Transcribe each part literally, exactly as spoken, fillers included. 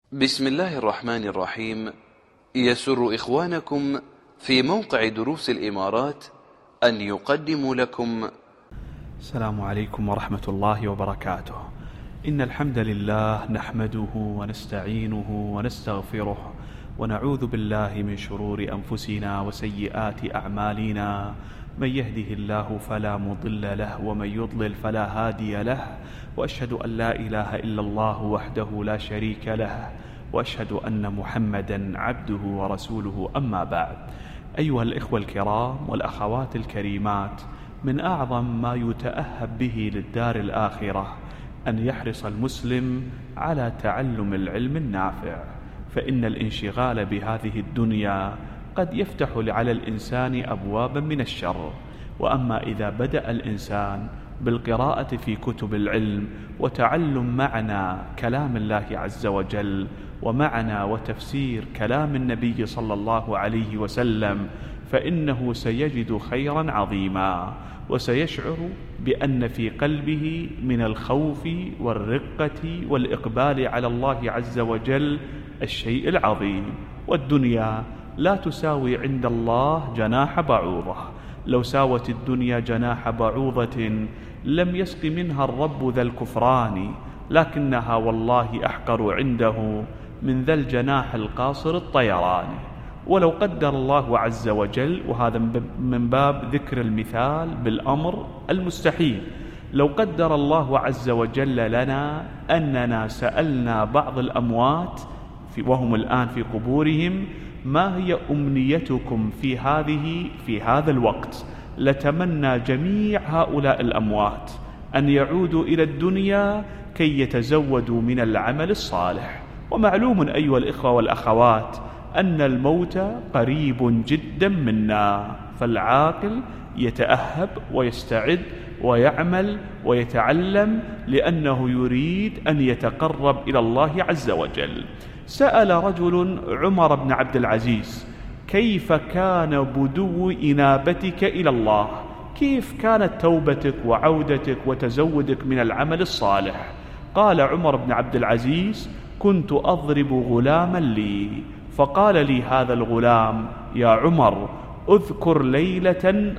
بسم الله الرحمن الرحيم. يسر إخوانكم في موقع دروس الإمارات أن يقدموا لكم. السلام عليكم ورحمة الله وبركاته. إن الحمد لله نحمده ونستعينه ونستغفره ونعوذ بالله من شرور أنفسنا وسيئات أعمالنا. من يهده الله فلا مضل له ومن يضلل فلا هادي له، وأشهد أن لا إله إلا الله وحده لا شريك له، وأشهد أن محمدا عبده ورسوله. أما بعد، أيها الإخوة الكرام والأخوات الكريمات، من أعظم ما يتأهب به للدار الآخرة أن يحرص المسلم على تعلم العلم النافع، فإن الانشغال بهذه الدنيا قد يفتح على الإنسان أبوابا من الشر. وأما إذا بدأ الإنسان بالقراءة في كتب العلم وتعلم معنى كلام الله عز وجل ومعنى وتفسير كلام النبي صلى الله عليه وسلم، فإنه سيجد خيرا عظيما، وسيشعر بأن في قلبه من الخوف والرقة والإقبال على الله عز وجل الشيء العظيم. والدنيا لا تساوي عند الله جناح بعوضة. لو ساوت الدنيا جناح بعوضة لم يسق منها الرب ذا الكفران، لكنها والله أحقر عنده من ذا الجناح القاصر الطيران. ولو قدر الله عز وجل، وهذا من باب ذكر المثال بالأمر المستحيل، لو قدر الله عز وجل لنا أننا سألنا بعض الأموات وهم الآن في قبورهم: ما هي أمنيتكم في هذه في هذا الوقت؟ لتمنى جميع هؤلاء الأموات أن يعودوا إلى الدنيا كي يتزودوا من العمل الصالح. ومعلوم أيها الإخوة والأخوات أن الموت قريب جدا منا، فالعاقل يتأهب ويستعد ويعمل ويتعلم لأنه يريد أن يتقرب إلى الله عز وجل. سأل رجل عمر بن عبد العزيز: كيف كان بدو إنابتك إلى الله؟ كيف كانت توبتك وعودتك وتزودك من العمل الصالح؟ قال عمر بن عبد العزيز: كنت أضرب غلاما لي، فقال لي هذا الغلام: يا عمر، أذكر ليلة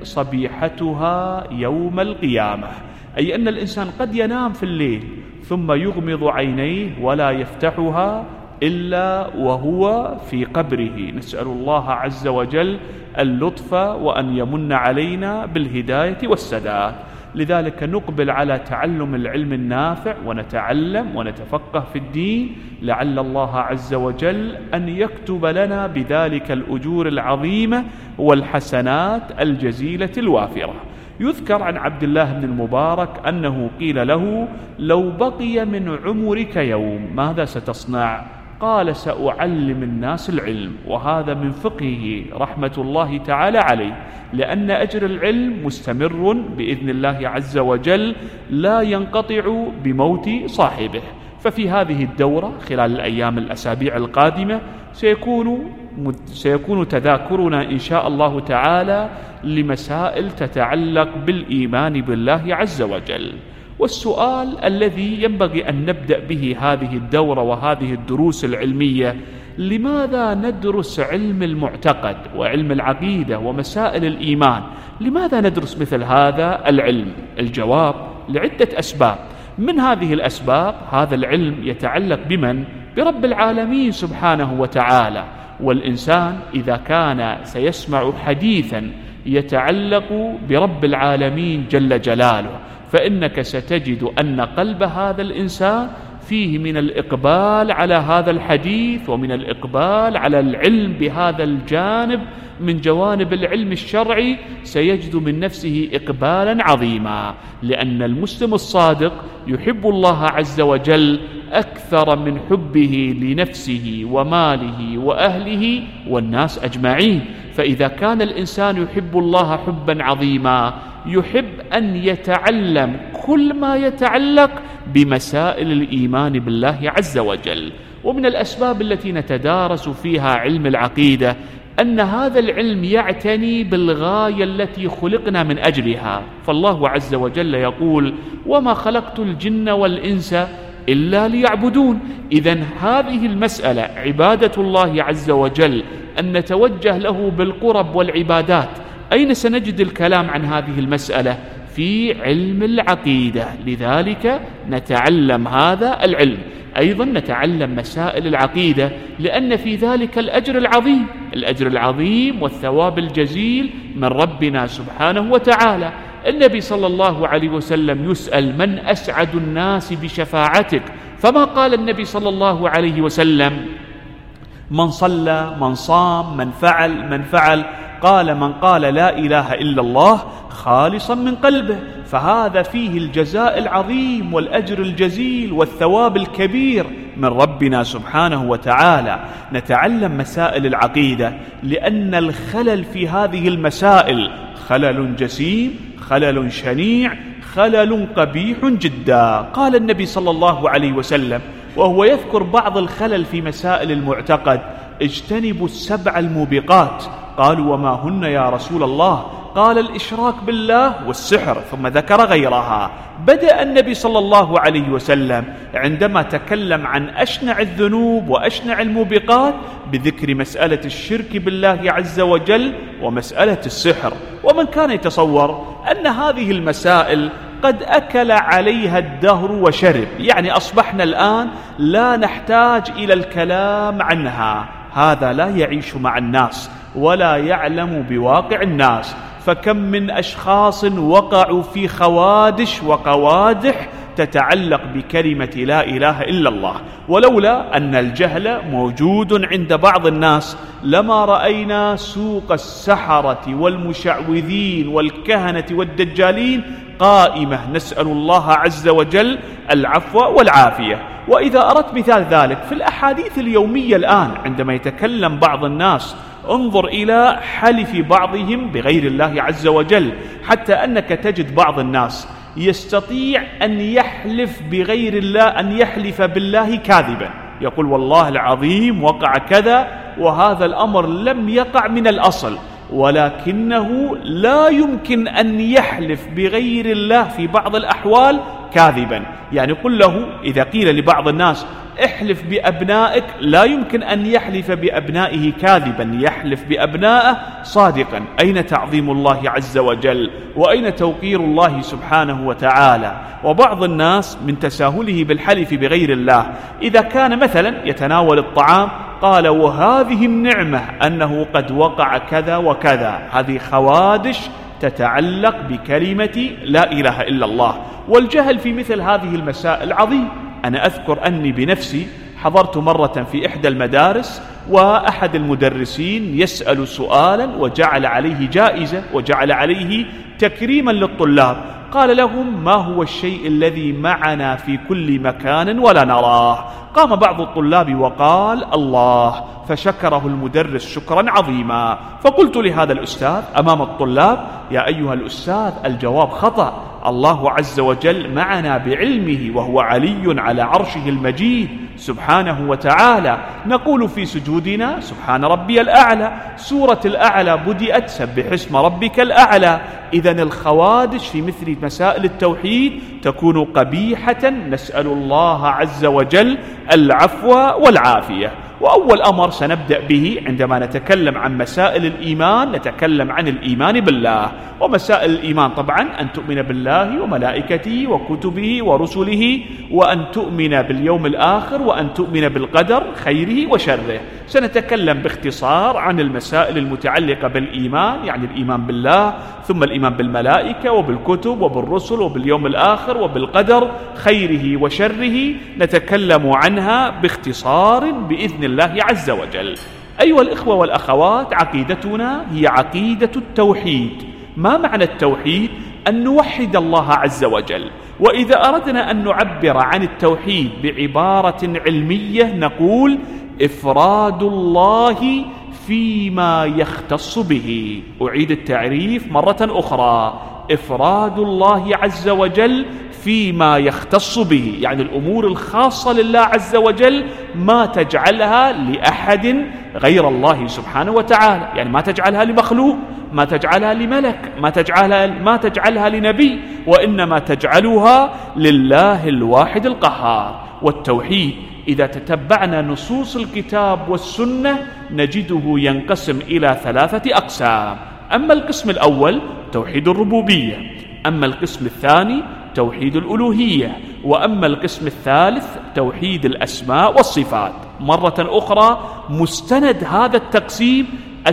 صبيحتها يوم القيامة. أي أن الإنسان قد ينام في الليل ثم يغمض عينيه ولا يفتحها إلا وهو في قبره. نسأل الله عز وجل اللطف وأن يمن علينا بالهداية والسداد. لذلك نقبل على تعلم العلم النافع ونتعلم ونتفقه في الدين، لعل الله عز وجل أن يكتب لنا بذلك الأجور العظيمة والحسنات الجزيلة الوافرة. يذكر عن عبد الله بن المبارك أنه قيل له: لو بقي من عمرك يوم ماذا ستصنع؟ قال: سأعلم الناس العلم. وهذا من فقهه رحمة الله تعالى عليه، لأن أجر العلم مستمر بإذن الله عز وجل لا ينقطع بموت صاحبه. ففي هذه الدورة خلال الأيام الأسابيع القادمة سيكون سيكون تذاكرنا إن شاء الله تعالى لمسائل تتعلق بالإيمان بالله عز وجل. والسؤال الذي ينبغي أن نبدأ به هذه الدورة وهذه الدروس العلمية: لماذا ندرس علم المعتقد وعلم العقيدة ومسائل الإيمان؟ لماذا ندرس مثل هذا العلم؟ الجواب: لعدة أسباب. من هذه الأسباب هذا العلم يتعلق بمن؟ برب العالمين سبحانه وتعالى. والإنسان إذا كان سيسمع حديثا يتعلق برب العالمين جل جلاله، فإنك ستجد أن قلب هذا الإنسان فيه من الإقبال على هذا الحديث ومن الإقبال على العلم بهذا الجانب من جوانب العلم الشرعي، سيجد من نفسه إقبالا عظيما، لأن المسلم الصادق يحب الله عز وجل أكثر من حبه لنفسه وماله وأهله والناس أجمعين. فإذا كان الإنسان يحب الله حبا عظيما يحب أن يتعلم كل ما يتعلق بمسائل الإيمان بالله عز وجل. ومن الأسباب التي نتدارس فيها علم العقيدة أن هذا العلم يعتني بالغاية التي خلقنا من أجلها. فالله عز وجل يقول: وما خلقت الجن والإنس إلا ليعبدون. إذن هذه المسألة عبادة الله عز وجل، أن نتوجه له بالقرب والعبادات. أين سنجد الكلام عن هذه المسألة؟ في علم العقيدة. لذلك نتعلم هذا العلم. أيضا نتعلم مسائل العقيدة، لأن في ذلك الأجر العظيم، الأجر العظيم والثواب الجزيل من ربنا سبحانه وتعالى. النبي صلى الله عليه وسلم يسأل: من أسعد الناس بشفاعتك؟ فما قال النبي صلى الله عليه وسلم: من صلى، من صام، من فعل من فعل قال: من قال لا إله إلا الله خالصا من قلبه. فهذا فيه الجزاء العظيم والأجر الجزيل والثواب الكبير من ربنا سبحانه وتعالى. نتعلم مسائل العقيدة، لأن الخلل في هذه المسائل خلل جسيم، خلل شنيع، خلل قبيح جدا. قال النبي صلى الله عليه وسلم وهو يذكر بعض الخلل في مسائل المعتقد: اجتنبوا السبع الموبقات. قالوا: وما هن يا رسول الله؟ قال: الإشراك بالله والسحر، ثم ذكر غيرها. بدأ النبي صلى الله عليه وسلم عندما تكلم عن أشنع الذنوب وأشنع الموبقات بذكر مسألة الشرك بالله عز وجل ومسألة السحر. ومن كان يتصور أن هذه المسائل قد أكل عليها الدهر وشرب، يعني أصبحنا الآن لا نحتاج إلى الكلام عنها، هذا لا يعيش مع الناس ولا يعلم بواقع الناس. فكم من أشخاص وقعوا في خوادش وقوادح تتعلق بكلمة لا إله إلا الله، ولولا أن الجهل موجود عند بعض الناس لما رأينا سوق السحرة والمشعوذين والكهنة والدجالين قائمة، نسأل الله عز وجل العفو والعافية. وإذا أردت مثال ذلك في الأحاديث اليومية الآن، عندما يتكلم بعض الناس انظر إلى حلف بعضهم بغير الله عز وجل، حتى أنك تجد بعض الناس يستطيع أن يحلف بغير الله، أن يحلف بالله كاذبا، يقول: والله العظيم وقع كذا، وهذا الأمر لم يقع من الأصل، ولكنه لا يمكن أن يحلف بغير الله في بعض الأحوال كاذبا. يعني قل له، إذا قيل لبعض الناس: احلف بأبنائك، لا يمكن أن يحلف بأبنائه كاذبا، يحلف بأبنائه صادقا. أين تعظيم الله عز وجل؟ وأين توقير الله سبحانه وتعالى؟ وبعض الناس من تساهله بالحلف بغير الله، إذا كان مثلا يتناول الطعام قال: وهذه النعمة أنه قد وقع كذا وكذا. هذه خوادش تتعلق بكلمة لا إله إلا الله. والجهل في مثل هذه المسائل عظيم. أنا أذكر أني بنفسي حضرت مرة في إحدى المدارس، وأحد المدرسين يسأل سؤالا وجعل عليه جائزة وجعل عليه تكريما للطلاب. قال لهم: ما هو الشيء الذي معنا في كل مكان ولا نراه؟ قام بعض الطلاب وقال: الله. فشكره المدرس شكرا عظيما. فقلت لهذا الأستاذ أمام الطلاب: يا أيها الأستاذ، الجواب خطأ، الله عز وجل معنا بعلمه، وهو علي على عرشه المجيد سبحانه وتعالى. نقول في سجودنا: سبحان ربي الأعلى. سورة الأعلى بدأت: سبح اسم ربك الأعلى. إذن الخوادش في مثل مسائل التوحيد تكون قبيحة، نسأل الله عز وجل العفو والعافية. وأول أمر سنبدأ به عندما نتكلم عن مسائل الإيمان، نتكلم عن الإيمان بالله. ومسائل الإيمان طبعا أن تؤمن بالله وملائكته وكتبه ورسله، وأن تؤمن باليوم الآخر، وأن تؤمن بالقدر خيره وشره. سنتكلم باختصار عن المسائل المتعلقة بالإيمان، يعني الإيمان بالله، ثم الإيمان بالملائكة وبالكتب وبالرسل وباليوم الآخر وبالقدر خيره وشره. نتكلم عنها باختصار بإذن الله عز وجل. أيها الإخوة والأخوات، عقيدتنا هي عقيدة التوحيد. ما معنى التوحيد؟ أن نوحد الله عز وجل. وإذا أردنا أن نعبر عن التوحيد بعبارة علمية نقول: إفراد الله فيما يختص به. أعيد التعريف مرة أخرى: إفراد الله عز وجل فيما يختص به، يعني الأمور الخاصة لله عز وجل ما تجعلها لأحد غير الله سبحانه وتعالى، يعني ما تجعلها لمخلوق، ما تجعلها لملك، ما تجعلها, ما تجعلها لنبي، وإنما تجعلها لله الواحد القهار. والتوحيد إذا تتبعنا نصوص الكتاب والسنة نجده ينقسم إلى ثلاثة أقسام. أما القسم الأول توحيد الربوبية، أما القسم الثاني توحيد الألوهية، وأما القسم الثالث توحيد الأسماء والصفات. مرة أخرى مستند هذا التقسيم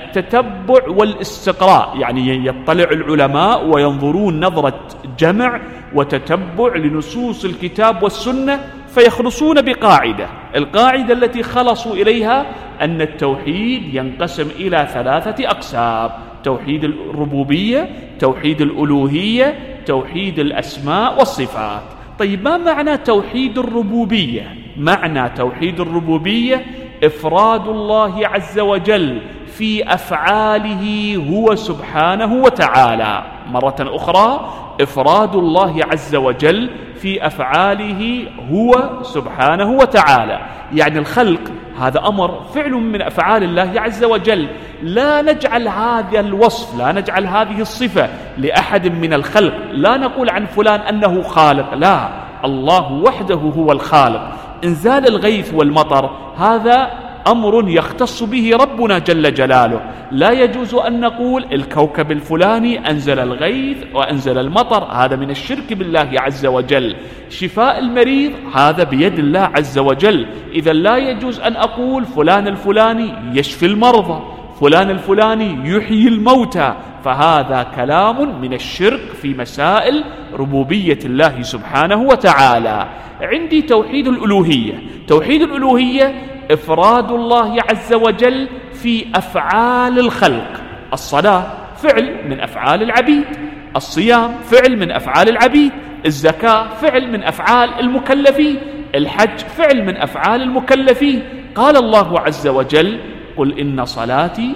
التتبع والاستقراء، يعني يطلع العلماء وينظرون نظرة جمع وتتبع لنصوص الكتاب والسنة فيخلصون بقاعدة، القاعدة التي خلصوا إليها أن التوحيد ينقسم إلى ثلاثة أقسام: توحيد الربوبية، توحيد الألوهية، توحيد الأسماء والصفات. طيب ما معنى توحيد الربوبية؟ معنى توحيد الربوبية إفراد الله عز وجل في أفعاله هو سبحانه وتعالى. مرة أخرى إفراد الله عز وجل في أفعاله هو سبحانه وتعالى، يعني الخلق هذا أمر فعل من أفعال الله عز وجل، لا نجعل هذا الوصف، لا نجعل هذه الصفة لأحد من الخلق، لا نقول عن فلان أنه خالق، لا، الله وحده هو الخالق. إنزال الغيث والمطر هذا أمر يختص به ربنا جل جلاله، لا يجوز أن نقول الكوكب الفلاني أنزل الغيث وأنزل المطر، هذا من الشرك بالله عز وجل. شفاء المريض هذا بيد الله عز وجل، إذا لا يجوز أن أقول فلان الفلاني يشفي المرضى، فلان الفلاني يحيي الموتى، فهذا كلام من الشرك في مسائل ربوبية الله سبحانه وتعالى. عندي توحيد الألوهية، توحيد الألوهية إفراد الله عز وجل في أفعال الخلق. الصلاة فعل من أفعال العبيد، الصيام فعل من أفعال العبيد، الزكاة فعل من أفعال المكلفين، الحج فعل من أفعال المكلفين. قال الله عز وجل: قل إن صلاتي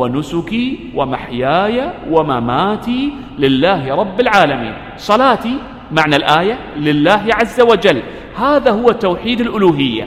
ونسكي ومحياي ومماتي لله رب العالمين. صلاتي معنى الآية لله عز وجل، هذا هو توحيد الألوهية،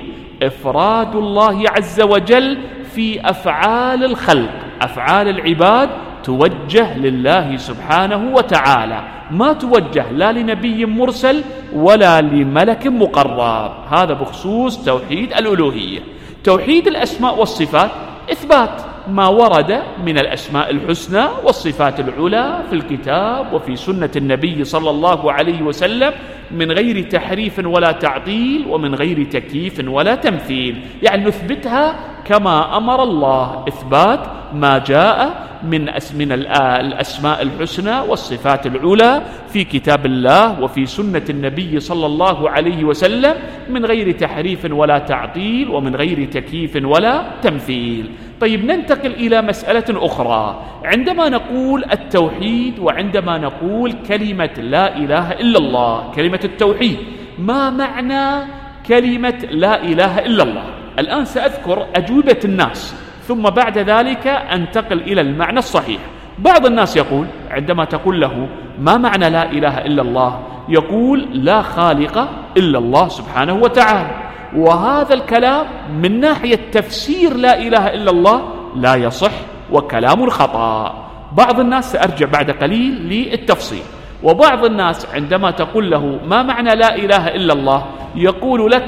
إفراد الله عز وجل في أفعال الخلق، أفعال العباد توجه لله سبحانه وتعالى، ما توجه لا لنبي مرسل ولا لملك مقرب. هذا بخصوص توحيد الألوهية. توحيد الأسماء والصفات إثبات ما ورد من الأسماء الحسنى والصفات العلى في الكتاب وفي سنة النبي صلى الله عليه وسلم من غير تحريف ولا تعطيل ومن غير تكييف ولا تمثيل، يعني نثبتها كما أمر الله، إثبات ما جاء من من الأسماء الحسنى والصفات العلى في كتاب الله وفي سنة النبي صلى الله عليه وسلم من غير تحريف ولا تعطيل ومن غير تكييف ولا تمثيل. طيب ننتقل إلى مسألة أخرى، عندما نقول التوحيد وعندما نقول كلمة لا إله إلا الله، كلمة التوحيد، ما معنى كلمة لا إله إلا الله؟ الآن سأذكر أجوبة الناس ثم بعد ذلك أنتقل إلى المعنى الصحيح. بعض الناس يقول عندما تقول له ما معنى لا إله إلا الله، يقول لا خالق إلا الله سبحانه وتعالى، وهذا الكلام من ناحية تفسير لا إله إلا الله لا يصح وكلام خطأ. بعض الناس سأرجع بعد قليل للتفصيل. وبعض الناس عندما تقول له ما معنى لا إله إلا الله، يقول لك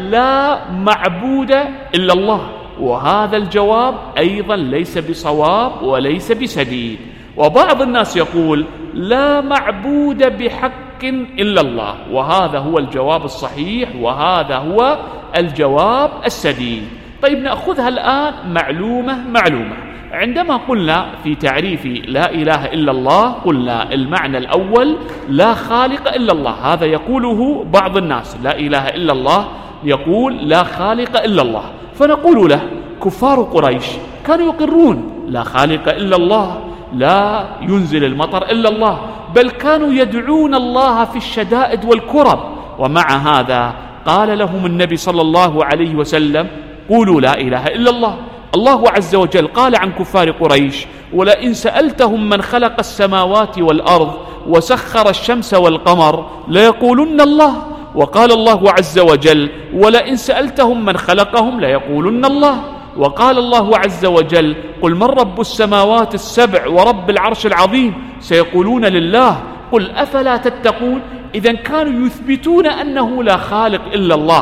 لا معبود إلا الله، وهذا الجواب أيضا ليس بصواب وليس بسديد. وبعض الناس يقول لا معبود بحق إلا الله، وهذا هو الجواب الصحيح وهذا هو الجواب السديد. طيب نأخذها الآن معلومة معلومة. عندما قلنا في تعريف لا إله إلا الله قلنا المعنى الأول لا خالق إلا الله، هذا يقوله بعض الناس، لا إله إلا الله يقول لا خالق إلا الله، فنقول له كفار قريش كانوا يقرون لا خالق إلا الله، لا ينزل المطر إلا الله، بل كانوا يدعون الله في الشدائد والكرب، ومع هذا قال لهم النبي صلى الله عليه وسلم قولوا لا إله إلا الله. الله عز وجل قال عن كفار قريش ولئن سألتهم من خلق السماوات والأرض وسخر الشمس والقمر ليقولن الله، وقال الله عز وجل ولئن سألتهم من خلقهم ليقولن الله، وقال الله عز وجل قل من رب السماوات السبع ورب العرش العظيم سيقولون لله قل أفلا تتقون. إذن كانوا يثبتون أنه لا خالق إلا الله،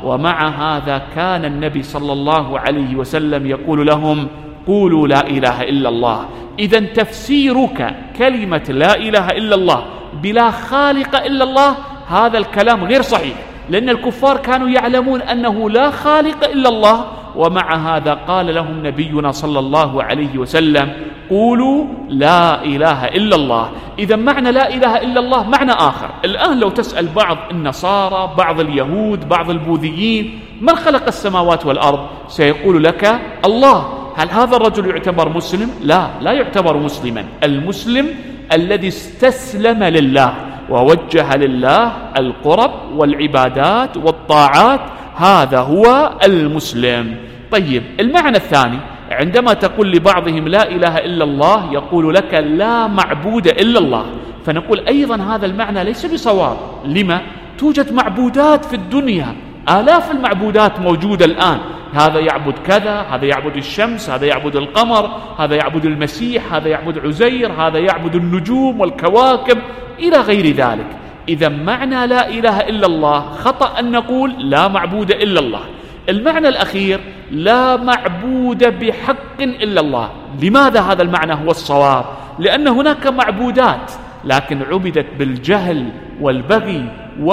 ومع هذا كان النبي صلى الله عليه وسلم يقول لهم قولوا لا إله إلا الله. إذن تفسيرك كلمة لا إله إلا الله بلا خالق إلا الله هذا الكلام غير صحيح، لأن الكفار كانوا يعلمون أنه لا خالق إلا الله، ومع هذا قال لهم نبينا صلى الله عليه وسلم قولوا لا إله إلا الله. إذا معنى لا إله إلا الله معنى آخر. الآن لو تسأل بعض النصارى، بعض اليهود، بعض البوذيين من خلق السماوات والأرض، سيقول لك الله. هل هذا الرجل يعتبر مسلم؟ لا، لا يعتبر مسلما. المسلم الذي استسلم لله ووجه لله القرب والعبادات والطاعات، هذا هو المسلم. طيب، المعنى الثاني عندما تقول لبعضهم لا إله إلا الله يقول لك لا معبود إلا الله، فنقول أيضا هذا المعنى ليس بصواب. لما؟ توجد معبودات في الدنيا، آلاف المعبودات موجودة الآن، هذا يعبد كذا، هذا يعبد الشمس، هذا يعبد القمر، هذا يعبد المسيح، هذا يعبد عزير، هذا يعبد النجوم والكواكب إلى غير ذلك. إذا معنى لا إله إلا الله خطأ أن نقول لا معبود إلا الله. المعنى الأخير لا معبود بحق إلا الله. لماذا هذا المعنى هو الصواب؟ لأن هناك معبودات لكن عبدت بالجهل والبغي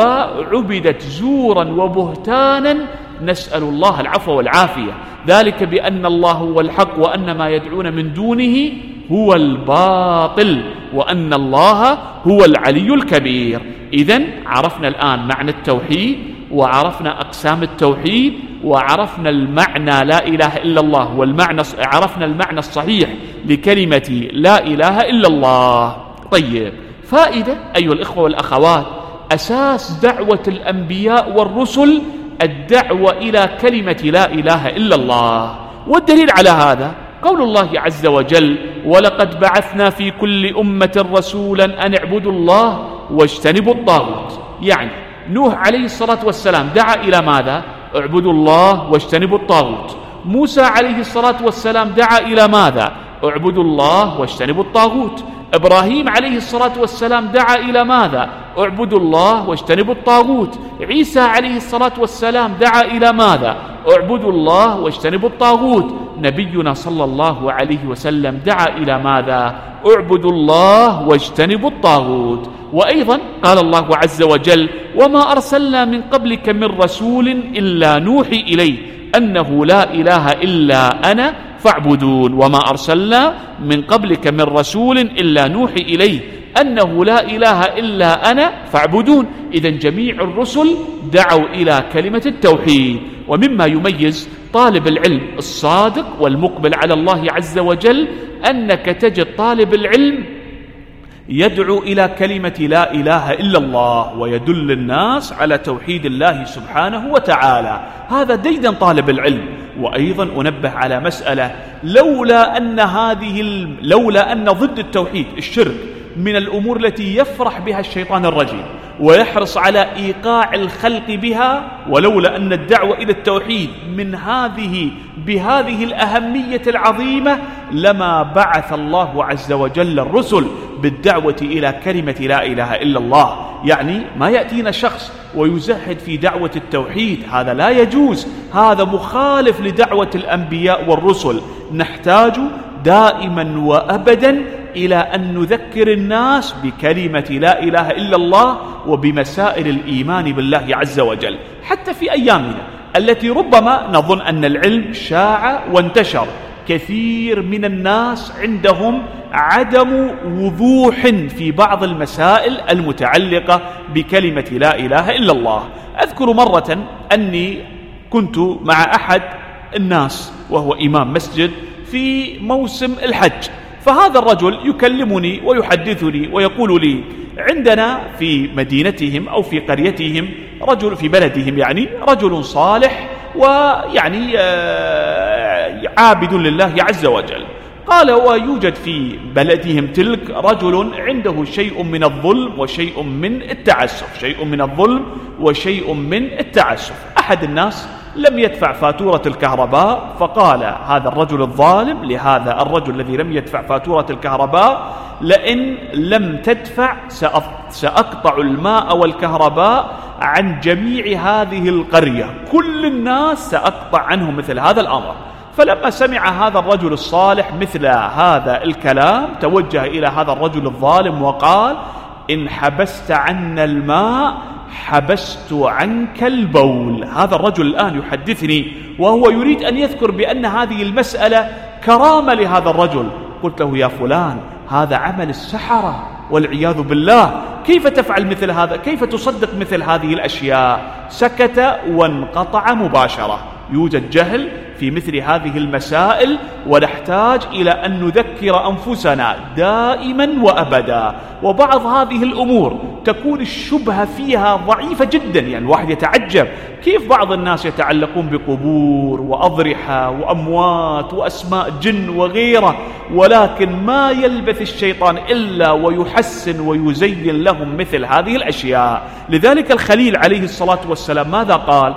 وعبدت زورا وبهتانا، نسأل الله العفو والعافية، ذلك بأن الله هو الحق وأن ما يدعون من دونه هو الباطل وأن الله هو العلي الكبير. إذن عرفنا الآن معنى التوحيد، وعرفنا أقسام التوحيد، وعرفنا المعنى لا إله إلا الله، والمعنى عرفنا المعنى الصحيح لكلمة لا إله إلا الله. طيب، فائدة أيها الإخوة والأخوات، أساس دعوة الأنبياء والرسل الدعوة إلى كلمة لا إله إلا الله. والدليل على هذا قول الله عز وجل ولقد بعثنا في كل أمة رسولا أن اعبدوا الله واجتنبوا الطاغوت. يعني نوح عليه الصلاة والسلام دعا إلى ماذا؟ اعبدوا الله واجتنبوا الطاغوت. موسى عليه الصلاة والسلام دعا إلى ماذا؟ اعبدوا الله واجتنبوا الطاغوت. إبراهيم عليه الصلاة والسلام دعا إلى ماذا؟ اعبدوا الله واجتنبوا الطاغوت. عيسى عليه الصلاة والسلام دعا إلى ماذا؟ اعبدوا الله واجتنبوا الطاغوت. نبينا صلى الله عليه وسلم دعا إلى ماذا؟ اعبدوا الله واجتنبوا الطاغوت. وأيضا قال الله عز وجل وما أرسلنا من قبلك من رسول إلا نوحي إليه أنه لا إله إلا أنا فاعبدون. وما أرسلنا من قبلك من رسول إلا نوحي إليه أنه لا إله إلا أنا فاعبدون. إذن جميع الرسل دعوا إلى كلمة التوحيد. ومما يميز طالب العلم الصادق والمقبل على الله عز وجل أنك تجد طالب العلم يدعو إلى كلمة لا إله إلا الله ويدل الناس على توحيد الله سبحانه وتعالى. هذا ديدا طالب العلم. وأيضا أنبه على مسألة، لولا أن هذه لولا أن ضد التوحيد الشرك من الأمور التي يفرح بها الشيطان الرجيم ويحرص على إيقاع الخلق بها، ولولا أن الدعوة إلى التوحيد من هذه بهذه الأهمية العظيمة لما بعث الله عز وجل الرسل بالدعوة إلى كلمة لا إله إلا الله. يعني ما يأتينا شخص ويزهد في دعوة التوحيد، هذا لا يجوز، هذا مخالف لدعوة الأنبياء والرسل. نحتاج دائما وأبدا إلى أن نذكر الناس بكلمة لا إله إلا الله وبمسائل الإيمان بالله عز وجل، حتى في أيامنا التي ربما نظن أن العلم شاع وانتشر. كثير من الناس عندهم عدم وضوح في بعض المسائل المتعلقة بكلمة لا إله إلا الله. أذكر مرة أني كنت مع أحد الناس وهو إمام مسجد في موسم الحج، فهذا الرجل يكلمني ويحدثني ويقول لي عندنا في مدينتهم أو في قريتهم رجل، في بلدهم يعني رجل صالح ويعني عابد لله عز وجل. قال ويوجد في بلدهم تلك رجل عنده شيء من الظلم وشيء من التعسف، شيء من الظلم وشيء من التعسف. أحد الناس لم يدفع فاتورة الكهرباء، فقال هذا الرجل الظالم لهذا الرجل الذي لم يدفع فاتورة الكهرباء لئن لم تدفع سأقطع الماء والكهرباء عن جميع هذه القرية، كل الناس سأقطع عنهم مثل هذا الأمر. فلما سمع هذا الرجل الصالح مثل هذا الكلام توجه إلى هذا الرجل الظالم وقال: إن حبست عنا الماء حبست عنك البول. هذا الرجل الآن يحدثني وهو يريد أن يذكر بأن هذه المسألة كرامة لهذا الرجل. قلت له: يا فلان، هذا عمل السحرة والعياذ بالله، كيف تفعل مثل هذا؟ كيف تصدق مثل هذه الأشياء؟ سكت وانقطع مباشرة. يوجد جهل في مثل هذه المسائل، ونحتاج إلى أن نذكر أنفسنا دائما وأبدا. وبعض هذه الأمور تكون الشبهة فيها ضعيفة جدا، يعني الواحد يتعجب كيف بعض الناس يتعلقون بقبور وأضرحة وأموات وأسماء جن وغيره، ولكن ما يلبث الشيطان إلا ويحسن ويزين لهم مثل هذه الأشياء. لذلك الخليل عليه الصلاة والسلام ماذا قال؟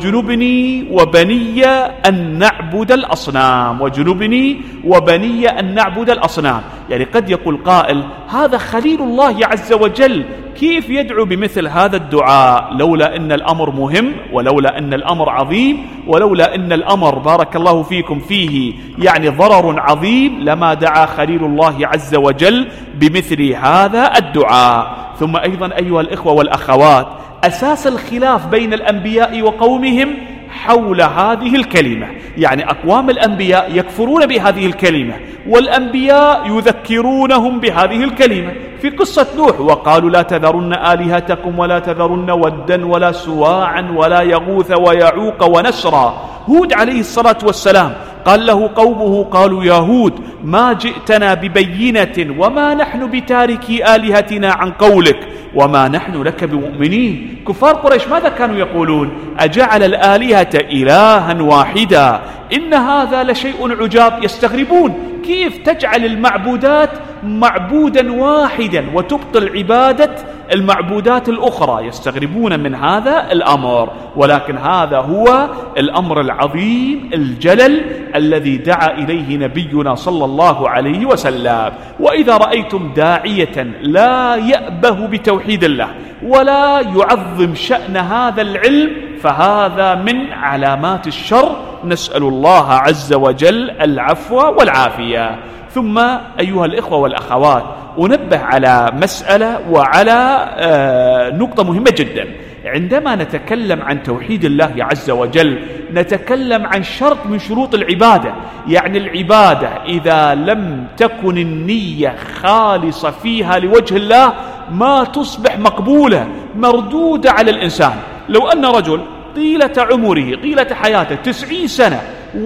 وجنبني وبني أن نعبد الأصنام، وجنبني وبني أن نعبد الأصنام. يعني قد يقول قائل: هذا خليل الله عز وجل، كيف يدعو بمثل هذا الدعاء؟ لولا أن الأمر مهم، ولولا أن الأمر عظيم، ولولا أن الأمر بارك الله فيكم فيه يعني ضرر عظيم، لما دعا خليل الله عز وجل بمثل هذا الدعاء. ثم أيضا أيها الإخوة والأخوات، أساس الخلاف بين الأنبياء وقومهم حول هذه الكلمة، يعني أقوام الأنبياء يكفرون بهذه الكلمة، والأنبياء يذكرونهم بهذه الكلمة. في قصة نوح: وقالوا لا تذرن آلهتكم ولا تذرن ودا ولا سواعا ولا يغوث ويعوق ونسرا. هود عليه الصلاة والسلام قال له قومه: قالوا يا هود ما جئتنا ببينة وما نحن بتاركي آلهتنا عن قولك وما نحن لك بمؤمنين. كفار قريش ماذا كانوا يقولون؟ أجعل الآلهة إلها واحدا إن هذا لشيء عجاب. يستغربون كيف تجعل المعبودات معبودا واحدا وتبطل عبادة المعبودات الأخرى، يستغربون من هذا الأمر. ولكن هذا هو الأمر العظيم الجلل الذي دعا إليه نبينا صلى الله عليه وسلم. وإذا رأيتم داعية لا يأبه بتوحيد الله ولا يعظم شأن هذا العلم فهذا من علامات الشر، نسأل الله عز وجل العفو والعافية. ثم أيها الإخوة والأخوات، أنبه على مسألة وعلى نقطة مهمة جدا. عندما نتكلم عن توحيد الله عز وجل نتكلم عن شرط من شروط العبادة، يعني العبادة إذا لم تكن النية خالصة فيها لوجه الله ما تصبح مقبولة، مردودة على الإنسان. لو أن رجل طيلة عمره طيلة حياته تسعين سنة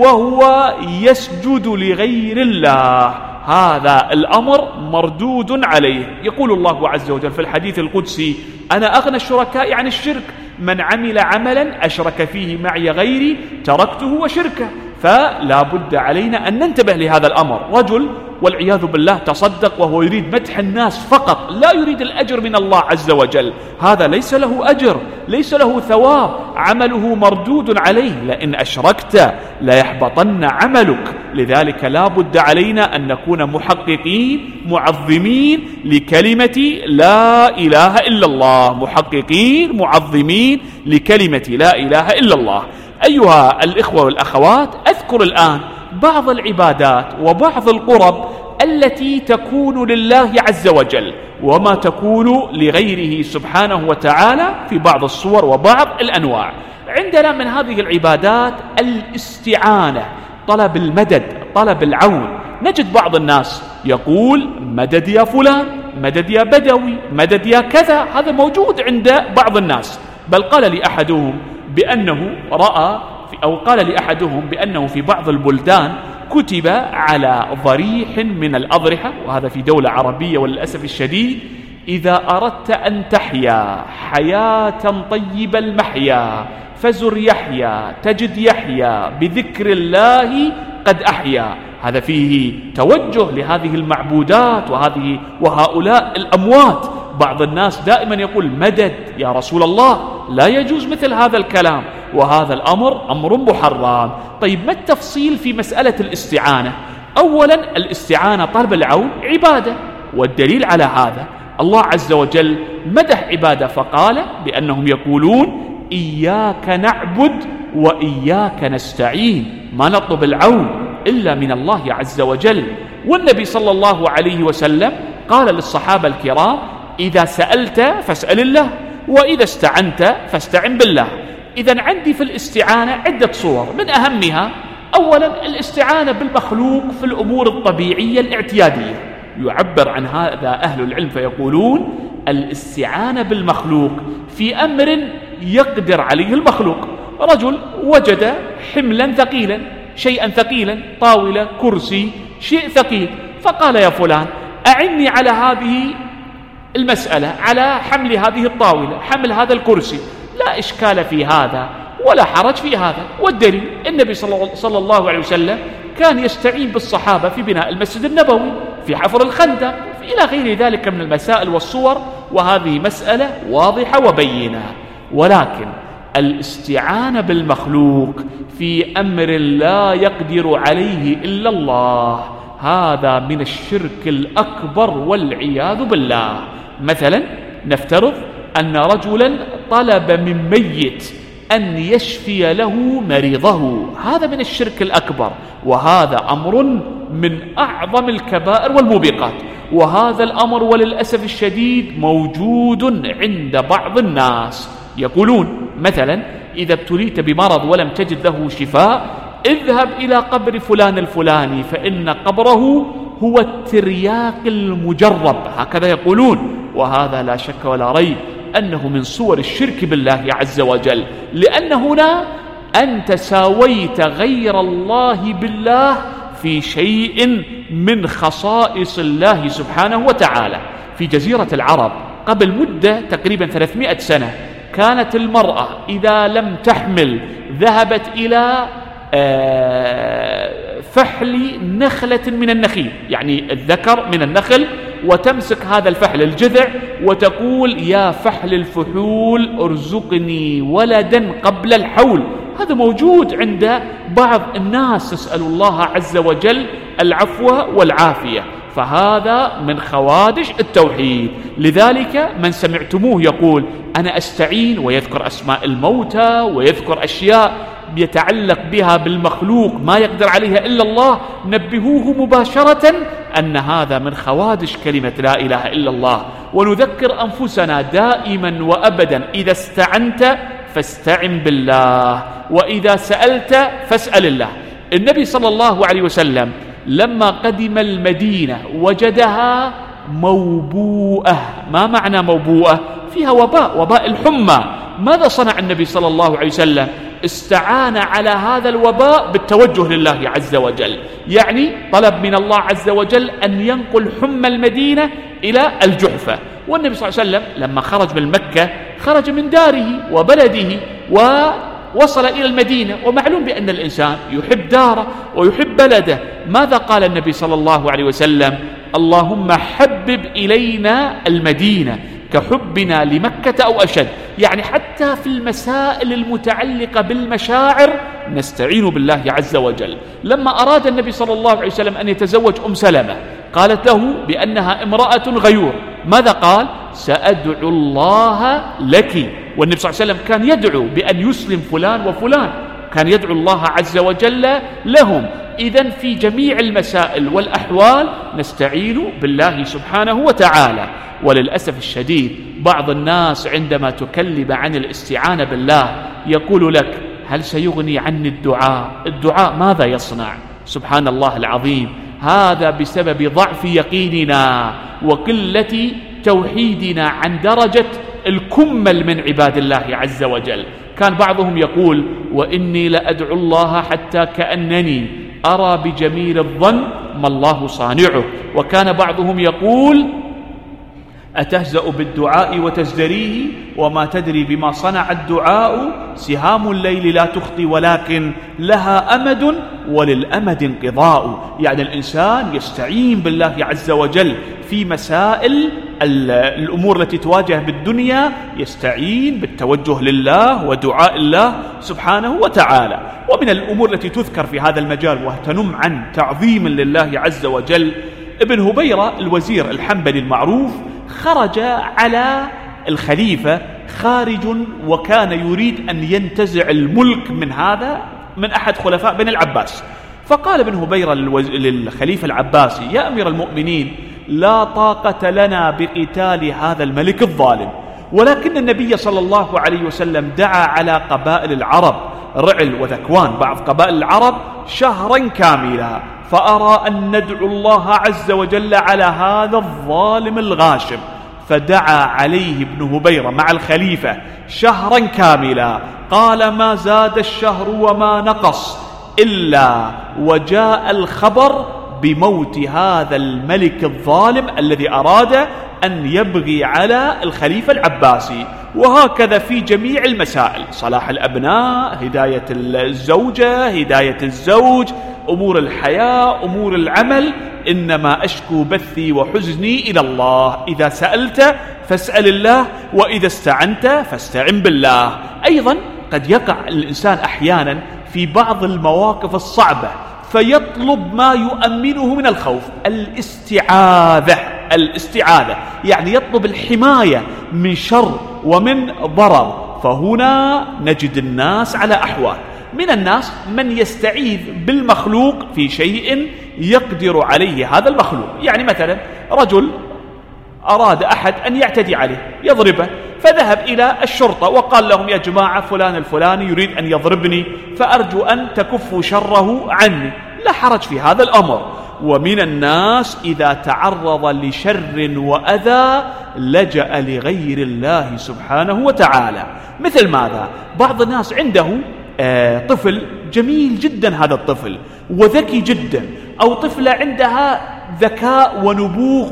وهو يسجد لغير الله، هذا الأمر مردود عليه. يقول الله عز وجل في الحديث القدسي: أنا أغنى الشركاء عن الشرك، من عمل عملا أشرك فيه معي غيري تركته وشركه. فلا بد علينا أن ننتبه لهذا الأمر. رجل والعياذ بالله تصدق وهو يريد مدح الناس فقط، لا يريد الأجر من الله عز وجل، هذا ليس له أجر، ليس له ثواب، عمله مردود عليه، لئن أشركت ليحبطن عملك. لذلك لا بد علينا أن نكون محققين معظمين لكلمة لا إله إلا الله، محققين معظمين لكلمة لا إله إلا الله. أيها الإخوة والأخوات، أذكر الآن بعض العبادات وبعض القرب التي تكون لله عز وجل وما تكون لغيره سبحانه وتعالى في بعض الصور وبعض الأنواع. عندنا من هذه العبادات الاستعانة، طلب المدد، طلب العون. نجد بعض الناس يقول: مدد يا فلان، مدد يا بدوي، مدد يا كذا. هذا موجود عند بعض الناس. بل قال لي أحدهم بأنه رأى أو قال لأحدهم بأنه في بعض البلدان كتب على ضريح من الأضرحة، وهذا في دولة عربية وللأسف الشديد: إذا أردت أن تحيا حياة طيب المحيا فزر يحيى تجد يحيى بذكر الله قد أحيا. هذا فيه توجه لهذه المعبودات وهذه وهؤلاء الأموات. بعض الناس دائما يقول: مدد يا رسول الله. لا يجوز مثل هذا الكلام، وهذا الأمر أمر محرم. طيب، ما التفصيل في مسألة الاستعانة؟ أولا، الاستعانة طلب العون عبادة، والدليل على هذا الله عز وجل مدح عباده فقال بأنهم يقولون إياك نعبد وإياك نستعين، ما نطلب العون إلا من الله عز وجل. والنبي صلى الله عليه وسلم قال للصحابة الكرام إذا سألت فاسأل الله وإذا استعنت فاستعن بالله. إذن عندي في الاستعانة عدة صور، من أهمها أولا الاستعانة بالمخلوق في الأمور الطبيعية الاعتيادية، يعبر عن هذا أهل العلم فيقولون الاستعانة بالمخلوق في أمر يقدر عليه المخلوق. رجل وجد حملا ثقيلا، شيئا ثقيلا، طاولة، كرسي، شيء ثقيل، فقال يا فلان أعني على هذه المسألة، على حمل هذه الطاولة، حمل هذا الكرسي، لا إشكال في هذا ولا حرج في هذا. والدليل النبي صلى الله عليه وسلم كان يستعين بالصحابة في بناء المسجد النبوي، في حفر الخندق، إلى غير ذلك من المسائل والصور، وهذه مسألة واضحة وبينة. ولكن الاستعانة بالمخلوق في أمر لا يقدر عليه إلا الله هذا من الشرك الأكبر والعياذ بالله. مثلا نفترض أن رجلا طلب من ميت أن يشفي له مريضه، هذا من الشرك الأكبر، وهذا أمر من أعظم الكبائر والموبقات. وهذا الأمر وللأسف الشديد موجود عند بعض الناس، يقولون مثلا إذا ابتليت بمرض ولم تجد له شفاء اذهب إلى قبر فلان الفلاني فإن قبره هو الترياق المجرب، هكذا يقولون. وهذا لا شك ولا ريب أنه من صور الشرك بالله عز وجل، لأن هنا أنت ساويت غير الله بالله في شيء من خصائص الله سبحانه وتعالى. في جزيرة العرب قبل مدة تقريبا ثلاثمائة سنة كانت المرأة إذا لم تحمل ذهبت إلى فحل نخلة من النخيل، يعني الذكر من النخل، وتمسك هذا الفحل الجذع وتقول يا فحل الفحول ارزقني ولدا قبل الحول. هذا موجود عند بعض الناس، نسأل الله عز وجل العفو والعافية. فهذا من خوادش التوحيد. لذلك من سمعتموه يقول أنا أستعين ويذكر أسماء الموتى ويذكر أشياء يتعلق بها بالمخلوق ما يقدر عليها إلا الله، نبهوه مباشرة أن هذا من خوادش كلمة لا إله إلا الله. ونذكر أنفسنا دائما وأبدا إذا استعنت فاستعن بالله وإذا سألت فاسأل الله. النبي صلى الله عليه وسلم لما قدم المدينة وجدها موبوءة. ما معنى موبوءة؟ فيها وباء، وباء الحمى. ماذا صنع النبي صلى الله عليه وسلم؟ استعان على هذا الوباء بالتوجه لله عز وجل، يعني طلب من الله عز وجل أن ينقل حمى المدينة إلى الجحفة. والنبي صلى الله عليه وسلم لما خرج من مكة خرج من داره وبلده ووصل إلى المدينة، ومعلوم بأن الإنسان يحب داره ويحب بلده. ماذا قال النبي صلى الله عليه وسلم؟ اللهم حبب إلينا المدينة كحبنا لمكة أو أشد. يعني حتى في المسائل المتعلقة بالمشاعر نستعين بالله عز وجل. لما أراد النبي صلى الله عليه وسلم أن يتزوج أم سلمة قالت له بأنها امرأة غيور، ماذا قال؟ سأدعو الله لك. والنبي صلى الله عليه وسلم كان يدعو بأن يسلم فلان وفلان، كان يدعو الله عز وجل لهم. إذن في جميع المسائل والأحوال نستعين بالله سبحانه وتعالى. وللأسف الشديد بعض الناس عندما تكلم عن الاستعانة بالله يقول لك هل سيغني عني الدعاء؟ الدعاء ماذا يصنع؟ سبحان الله العظيم، هذا بسبب ضعف يقيننا وقلة توحيدنا عن درجة الكمل من عباد الله عز وجل. كان بعضهم يقول وإني لأدعو الله حتى كأنني أرى بجميل الظن ما الله صانعه. وكان بعضهم يقول أتهزأ بالدعاء وتزدريه وما تدري بما صنع الدعاء، سهام الليل لا تخطي ولكن لها أمد وللأمد انقضاء. يعني الإنسان يستعين بالله عز وجل في مسائل الأمور التي تواجه بالدنيا، يستعين بالتوجه لله ودعاء الله سبحانه وتعالى. ومن الأمور التي تذكر في هذا المجال وتنم عن تعظيم لله عز وجل، ابن هبيرة الوزير الحنبلي المعروف خرج على الخليفة خارج وكان يريد أن ينتزع الملك من هذا من أحد خلفاء بني العباس. فقال ابن هبيرة للخليفة العباسي: يا أمير المؤمنين، لا طاقة لنا بقتال هذا الملك الظالم، ولكن النبي صلى الله عليه وسلم دعا على قبائل العرب رعل وذكوان بعض قبائل العرب شهرا كاملا، فأرى أن ندعو الله عز وجل على هذا الظالم الغاشم. فدعا عليه ابن هبيرة مع الخليفة شهرا كاملا. قال: ما زاد الشهر وما نقص إلا وجاء الخبر بموت هذا الملك الظالم الذي أراد أن يبغي على الخليفة العباسي. وهكذا في جميع المسائل: صلاح الأبناء، هداية الزوجة، هداية الزوج، أمور الحياة، أمور العمل. إنما أشكو بثي وحزني إلى الله. إذا سألت فاسأل الله، وإذا استعنت فاستعن بالله. أيضا قد يقع الإنسان أحيانا في بعض المواقف الصعبة فيطلب ما يؤمنه من الخوف، الاستعاذة. الاستعاذة يعني يطلب الحماية من شر ومن ضرر. فهنا نجد الناس على أحوال. من الناس من يستعيذ بالمخلوق في شيء يقدر عليه هذا المخلوق. يعني مثلا رجل أراد أحد أن يعتدي عليه يضربه، فذهب إلى الشرطة وقال لهم: يا جماعة فلان الفلاني يريد أن يضربني، فأرجو أن تكفوا شره عني. لا حرج في هذا الأمر. ومن الناس إذا تعرض لشر وأذى لجأ لغير الله سبحانه وتعالى. مثل ماذا؟ بعض الناس عنده آه طفل جميل جدا، هذا الطفل وذكي جدا، أو طفلة عندها ذكاء ونبوغ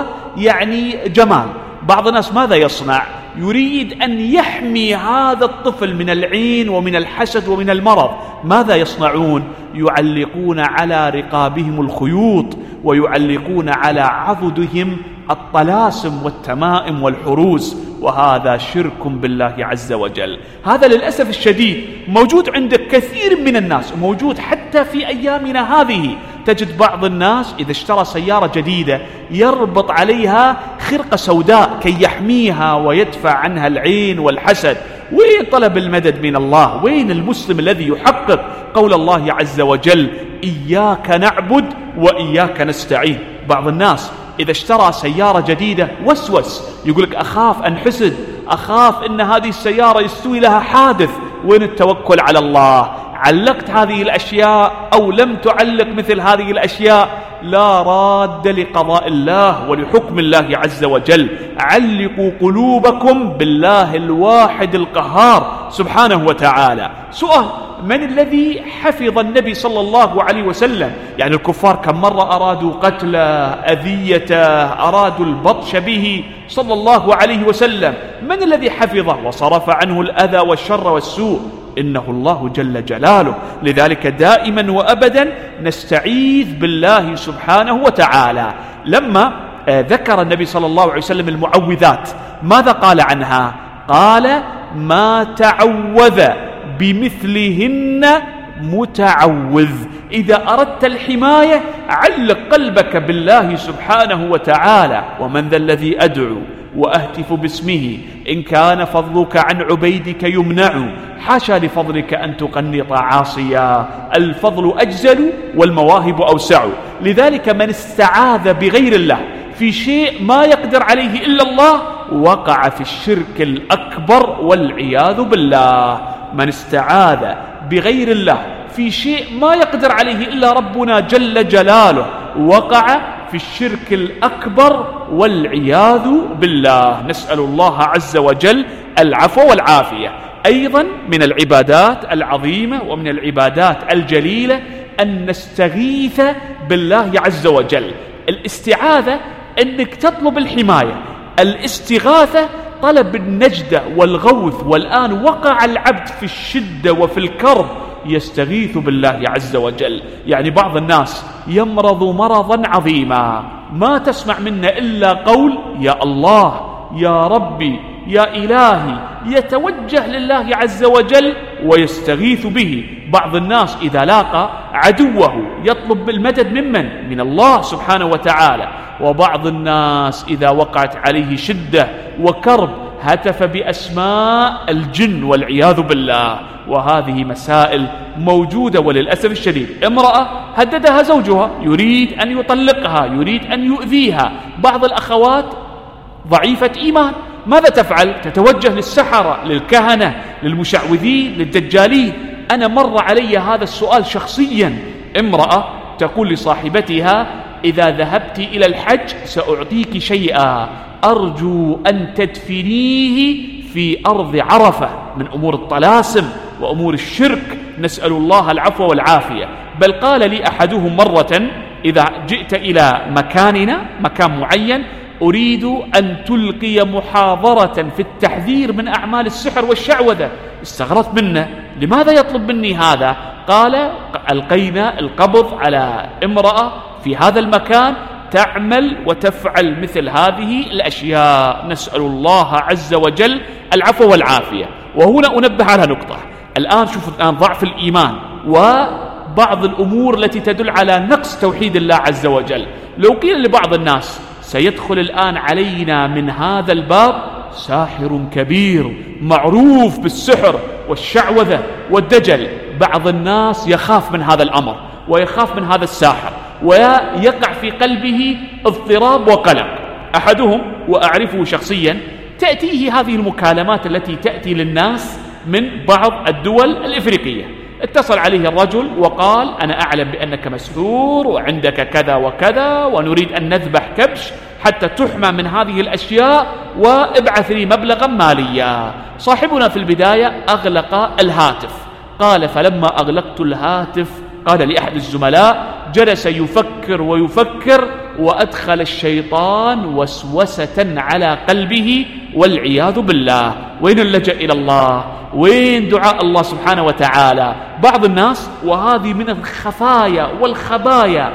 ويعني جمال. بعض الناس ماذا يصنع؟ يريد أن يحمي هذا الطفل من العين ومن الحسد ومن المرض. ماذا يصنعون؟ يعلقون على رقابهم الخيوط، ويعلقون على عضدهم الطلاسم والتمائم والحروز، وهذا شرك بالله عز وجل. هذا للأسف الشديد موجود عند كثير من الناس، موجود حتى في أيامنا هذه. تجد بعض الناس إذا اشترى سيارة جديدة يربط عليها خرقة سوداء كي يحميها ويدفع عنها العين والحسد. وين طلب المدد من الله؟ وين المسلم الذي يحقق قول الله عز وجل: إياك نعبد وإياك نستعين؟ بعض الناس إذا اشترى سيارة جديدة وسوس، يقول لك: أخاف أنحسد، أخاف أن هذه السيارة يستوي لها حادث. وين التوكل على الله؟ علقت هذه الأشياء أو لم تعلق مثل هذه الأشياء، لا راد لقضاء الله ولحكم الله عز وجل. علقوا قلوبكم بالله الواحد القهار سبحانه وتعالى. سؤال: من الذي حفظ النبي صلى الله عليه وسلم؟ يعني الكفار كم مرة أرادوا قتله، أذيته، أرادوا البطش به صلى الله عليه وسلم. من الذي حفظه وصرف عنه الأذى والشر والسوء؟ إنه الله جل جلاله. لذلك دائما وأبدا نستعيذ بالله سبحانه وتعالى. لما ذكر النبي صلى الله عليه وسلم المعوذات ماذا قال عنها؟ قال: ما تعوذ بمثلهن متعوذ. إذا أردت الحماية علق قلبك بالله سبحانه وتعالى. ومن ذا الذي أدعو وأهتف باسمه إن كان فضلك عن عبيدك يمنع، حاشا لفضلك أن تقنط عاصيا، الفضل أجزل والمواهب أوسع. لذلك من استعاذ بغير الله في شيء ما يقدر عليه إلا الله وقع في الشرك الأكبر والعياذ بالله. من استعاذ بغير الله في شيء ما يقدر عليه إلا ربنا جل جلاله وقع في الشرك الأكبر والعياذ بالله. نسأل الله عز وجل العفو والعافية. أيضا من العبادات العظيمة ومن العبادات الجليلة أن نستغيث بالله عز وجل. الاستعاذة أنك تطلب الحماية، الاستغاثة طلب النجدة والغوث. والآن وقع العبد في الشدة وفي الكرب يستغيث بالله عز وجل. يعني بعض الناس يمرض مرضا عظيما ما تسمع منه إلا قول: يا الله، يا ربي، يا إلهي، يتوجه لله عز وجل ويستغيث به. بعض الناس إذا لاقى عدوه يطلب المدد ممن؟ من الله سبحانه وتعالى. وبعض الناس إذا وقعت عليه شدة وكرب هتف بأسماء الجن والعياذ بالله. وهذه مسائل موجودة وللأسف الشديد. امرأة هددها زوجها، يريد أن يطلقها، يريد أن يؤذيها. بعض الأخوات ضعيفة إيمان، ماذا تفعل؟ تتوجه للسحرة، للكهنة، للمشعوذين، للدجالين. أنا مر علي هذا السؤال شخصيا. امرأة تقول لصاحبتها: إذا ذهبت إلى الحج سأعطيك شيئا، أرجو أن تدفنيه في أرض عرفة، من أمور الطلاسم وأمور الشرك، نسأل الله العفو والعافية. بل قال لي أحدهم مرة: إذا جئت إلى مكاننا، مكان معين، أريد أن تلقي محاضرة في التحذير من أعمال السحر والشعوذة. استغربت منه، لماذا يطلب مني هذا؟ قال: ألقينا القبض على امرأة في هذا المكان تعمل وتفعل مثل هذه الأشياء، نسأل الله عز وجل العفو والعافية. وهنا أنبه على نقطة. الآن شوفوا الآن ضعف الإيمان وبعض الأمور التي تدل على نقص توحيد الله عز وجل. لو قيل لبعض الناس سيدخل الآن علينا من هذا الباب ساحر كبير معروف بالسحر والشعوذة والدجل، بعض الناس يخاف من هذا الأمر ويخاف من هذا الساحر ويقع في قلبه اضطراب وقلق. أحدهم وأعرفه شخصيا تأتيه هذه المكالمات التي تأتي للناس من بعض الدول الإفريقية. اتصل عليه الرجل وقال: أنا أعلم بأنك مسحور وعندك كذا وكذا، ونريد أن نذبح كبش حتى تحمى من هذه الأشياء، وابعث لي مبلغا ماليا. صاحبنا في البداية أغلق الهاتف. قال: فلما أغلقت الهاتف، قال لأحد الزملاء، جلس يفكر ويفكر، وأدخل الشيطان وسوسة على قلبه والعياذ بالله. وين اللجأ إلى الله؟ وين دعاء الله سبحانه وتعالى؟ بعض الناس، وهذه من الخفايا والخبايا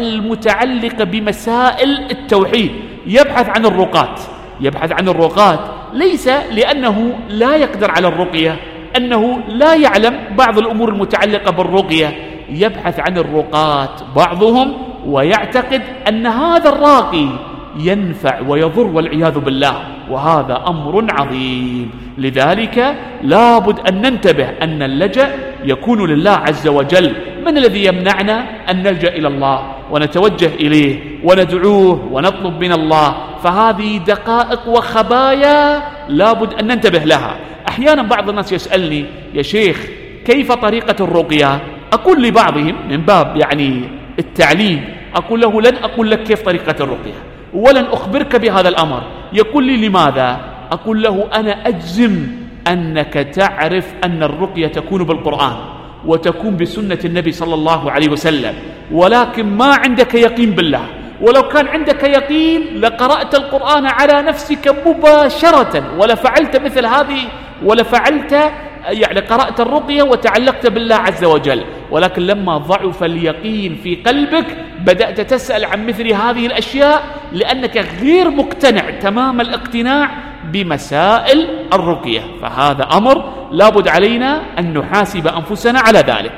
المتعلقة بمسائل التوحيد، يبحث عن الرقات. يبحث عن الرقات ليس لأنه لا يقدر على الرقية، أنه لا يعلم بعض الأمور المتعلقة بالرقية. يبحث عن الرقات بعضهم ويعتقد أن هذا الراقي ينفع ويضر والعياذ بالله، وهذا أمر عظيم. لذلك لابد أن ننتبه أن اللجأ يكون لله عز وجل. من الذي يمنعنا أن نلجأ إلى الله ونتوجه إليه وندعوه ونطلب من الله؟ فهذه دقائق وخبايا لابد أن ننتبه لها. أحيانا بعض الناس يسألني: يا شيخ كيف طريقة الرقية؟ أقول لبعضهم من باب يعني التعليم، أقول له: لن أقول لك كيف طريقة الرقية ولن أخبرك بهذا الأمر. يقول لي: لماذا؟ أقول له: أنا أجزم أنك تعرف أن الرقية تكون بالقرآن وتكون بسنة النبي صلى الله عليه وسلم، ولكن ما عندك يقين بالله. ولو كان عندك يقين لقرأت القرآن على نفسك مباشرة ولفعلت مثل هذه، ولفعلت يعني قرأت الرقية وتعلقت بالله عز وجل. ولكن لما ضعف اليقين في قلبك بدأت تسأل عن مثل هذه الأشياء لأنك غير مقتنع تمام الاقتناع بمسائل الرقية. فهذا أمر لابد علينا أن نحاسب أنفسنا على ذلك.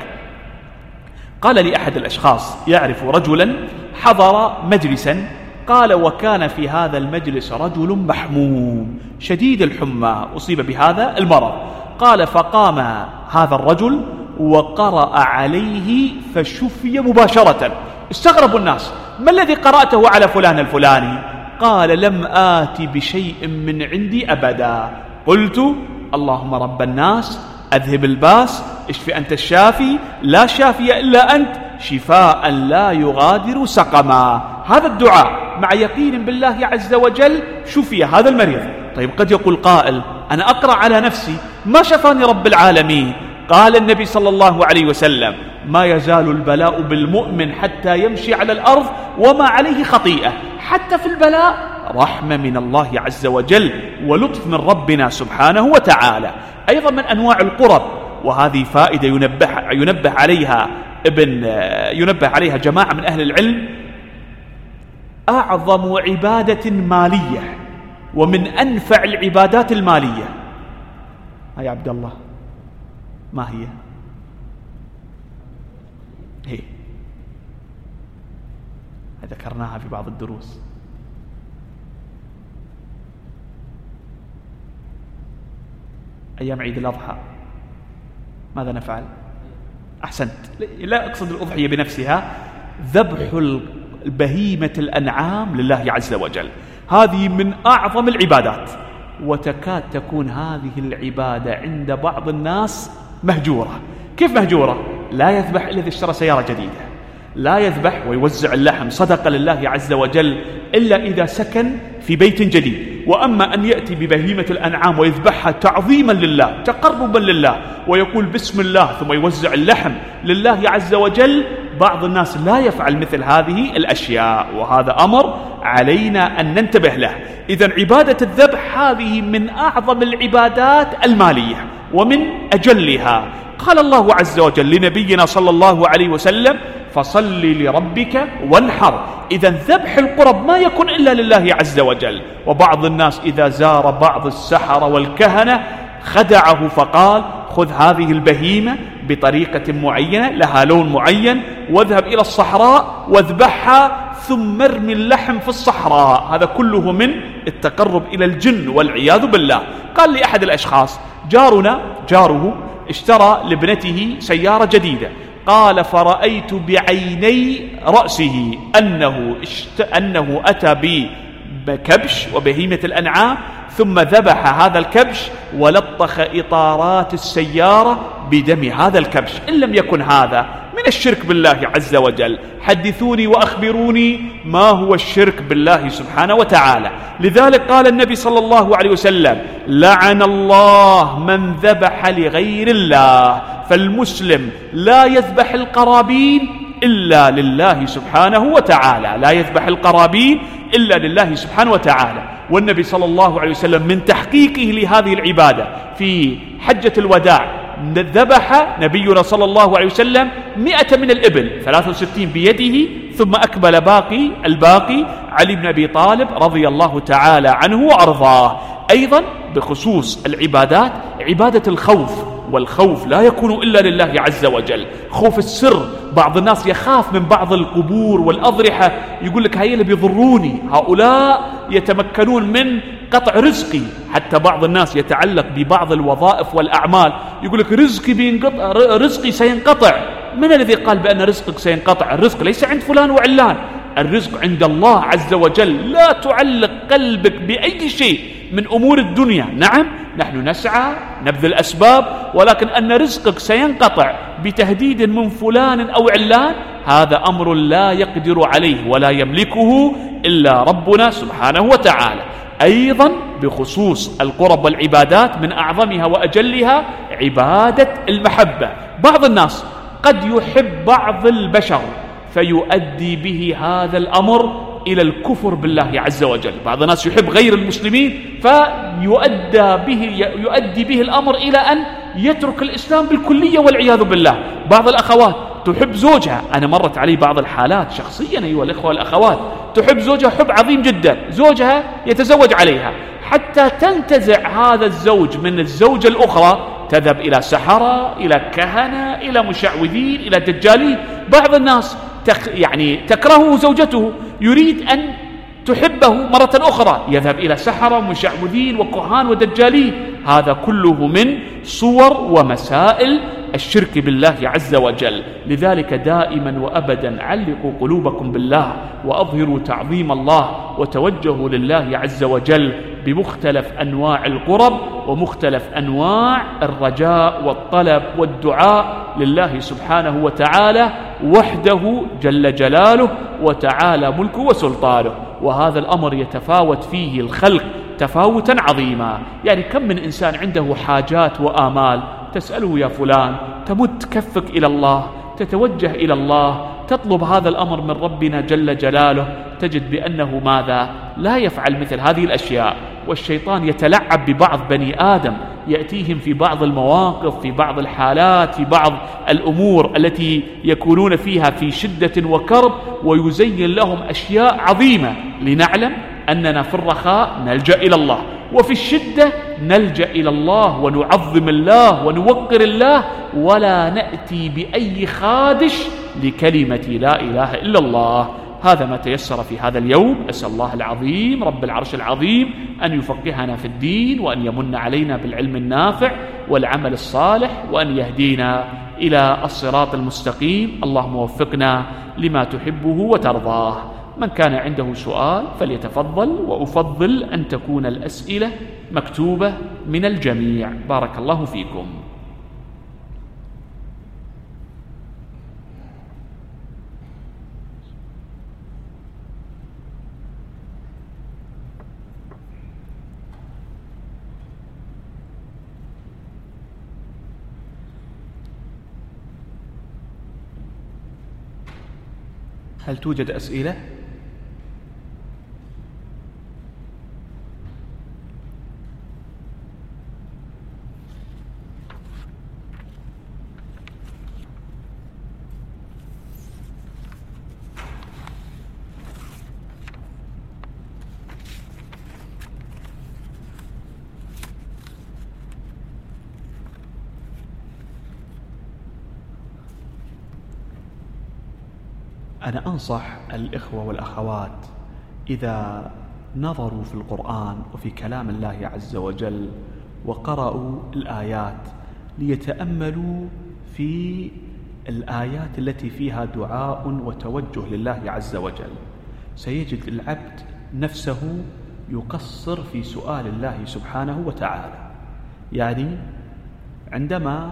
قال لي أحد الأشخاص يعرف رجلا حضر مجلسا، قال: وكان في هذا المجلس رجل محموم شديد الحمى أصيب بهذا المرض. قال: فقام هذا الرجل وقرأ عليه فشفي مباشرة. استغرب الناس: ما الذي قرأته على فلان الفلاني؟ قال: لم آت بشيء من عندي أبدا. قلت: اللهم رب الناس أذهب الباس، اشفي أنت الشافي، لا شافي إلا أنت، شفاء لا يغادر سقما. هذا الدعاء مع يقين بالله عز وجل شفي هذا المريض. طيب قد يقول قائل: أنا أقرأ على نفسي ما شفاني رب العالمين. قال النبي صلى الله عليه وسلم: ما يزال البلاء بالمؤمن حتى يمشي على الأرض وما عليه خطيئة. حتى في البلاء رحمة من الله عز وجل ولطف من ربنا سبحانه وتعالى. أيضا من أنواع القرب، وهذه فائدة ينبه, ينبه عليها ابن ينبه عليها جماعة من أهل العلم: أعظم عبادة مالية ومن أنفع العبادات المالية. هاي عبد الله ما هي؟ هي ذكرناها في بعض الدروس. أيام عيد الأضحى ماذا نفعل؟ أحسنت، لا أقصد الأضحية بنفسها، ذبح البهيمة الأنعام لله عز وجل، هذه من أعظم العبادات، وتكاد تكون هذه العبادة عند بعض الناس مهجورة. كيف مهجورة؟ لا يذبح إلا إذا اشترى سيارة جديدة، لا يذبح ويوزع اللحم صدقة لله عز وجل إلا إذا سكن في بيت جديد. وأما أن يأتي ببهيمة الأنعام ويذبحها تعظيما لله تقربا لله ويقول بسم الله ثم يوزع اللحم لله عز وجل، بعض الناس لا يفعل مثل هذه الأشياء، وهذا أمر علينا أن ننتبه له. إذن عبادة الذبح هذه من أعظم العبادات المالية ومن أجلها. قال الله عز وجل لنبينا صلى الله عليه وسلم فصل لربك وانحر. إذن ذبح القرب ما يكون إلا لله عز وجل. وبعض الناس إذا زار بعض السحرة والكهنة خدعه فقال خذ هذه البهيمة بطريقة معينة لها لون معين واذهب إلى الصحراء واذبحها ثم ارمي اللحم في الصحراء. هذا كله من التقرب إلى الجن والعياذ بالله. قال لي أحد الأشخاص جارنا جاره اشترى لابنته سيارة جديدة، قال فرأيت بعيني رأسه أنه, اشت... أنه أتى بكبش وبهيمة الأنعام ثم ذبح هذا الكبش ولطخ إطارات السيارة بدم هذا الكبش. إن لم يكن هذا من الشرك بالله عز وجل، حدثوني وأخبروني ما هو الشرك بالله سبحانه وتعالى. لذلك قال النبي صلى الله عليه وسلم لعن الله من ذبح لغير الله. فالمسلم لا يذبح القرابين إلا لله سبحانه وتعالى، لا يذبح القرابين إلا لله سبحانه وتعالى. والنبي صلى الله عليه وسلم من تحقيقه لهذه العبادة في حجة الوداع ذبح نبينا صلى الله عليه وسلم مئة من الإبل، ثلاثة وستين بيده، ثم أكمل باقي الباقي علي بن أبي طالب رضي الله تعالى عنه وأرضاه. أيضا بخصوص العبادات عبادة الخوف، والخوف لا يكون إلا لله عز وجل. خوف السر، بعض الناس يخاف من بعض القبور والأضرحة، يقول لك هاي اللي بيضروني، هؤلاء يتمكنون من قطع رزقي. حتى بعض الناس يتعلق ببعض الوظائف والأعمال، يقول لك رزقي بينقطع، رزقي سينقطع. من الذي قال بأن رزقك سينقطع؟ الرزق ليس عند فلان وعلان، الرزق عند الله عز وجل. لا تعلق قلبك بأي شيء من أمور الدنيا. نعم نحن نسعى نبذل الأسباب، ولكن أن رزقك سينقطع بتهديد من فلان أو علان، هذا أمر لا يقدر عليه ولا يملكه إلا ربنا سبحانه وتعالى. أيضا بخصوص القرب والعبادات من أعظمها وأجلها عبادة المحبة. بعض الناس قد يحب بعض البشر فيؤدي به هذا الأمر إلى الكفر بالله عز وجل. بعض الناس يحب غير المسلمين فيؤدى به يؤدي به الأمر إلى أن يترك الإسلام بالكلية والعياذ بالله. بعض الأخوات تحب زوجها، أنا مرت علي بعض الحالات شخصيا أيها الإخوة والأخوات، تحب زوجها حب عظيم جدا، زوجها يتزوج عليها، حتى تنتزع هذا الزوج من الزوجة الأخرى تذهب إلى سحرة، إلى كهنة، إلى مشعوذين، إلى دجالين. بعض الناس تخ يعني تكرهه زوجته، يريد أن تحبه مرة أخرى، يذهب إلى سحرة ومشعوذين وكهان ودجالين. هذا كله من صور ومسائل الشرك بالله عز وجل. لذلك دائما وأبدا علقوا قلوبكم بالله وأظهروا تعظيم الله وتوجهوا لله عز وجل بمختلف أنواع القرب ومختلف أنواع الرجاء والطلب والدعاء لله سبحانه وتعالى وحده جل جلاله وتعالى ملكه وسلطانه. وهذا الأمر يتفاوت فيه الخلق تفاوتا عظيما. يعني كم من إنسان عنده حاجات وآمال، تسأله يا فلان، تمد كفك إلى الله، تتوجه إلى الله، تطلب هذا الأمر من ربنا جل جلاله، تجد بأنه ماذا؟ لا يفعل مثل هذه الأشياء. والشيطان يتلعب ببعض بني آدم، يأتيهم في بعض المواقف، في بعض الحالات، في بعض الأمور التي يكونون فيها في شدة وكرب، ويزين لهم أشياء عظيمة. لنعلم أننا في الرخاء نلجأ إلى الله، وفي الشدة نلجأ إلى الله ونعظم الله ونوقر الله، ولا نأتي بأي خادش لكلمة لا إله إلا الله. هذا ما تيسر في هذا اليوم. أسأل الله العظيم رب العرش العظيم أن يفقهنا في الدين، وأن يمن علينا بالعلم النافع والعمل الصالح، وأن يهدينا إلى الصراط المستقيم. اللهم وفقنا لما تحبه وترضاه. من كان عنده سؤال فليتفضل، وأفضل أن تكون الأسئلة مكتوبة من الجميع. بارك الله فيكم. هل توجد أسئلة؟ أنا أنصح الإخوة والأخوات إذا نظروا في القرآن وفي كلام الله عز وجل وقرأوا الآيات ليتأملوا في الآيات التي فيها دعاء وتوجه لله عز وجل. سيجد العبد نفسه يقصر في سؤال الله سبحانه وتعالى. يعني عندما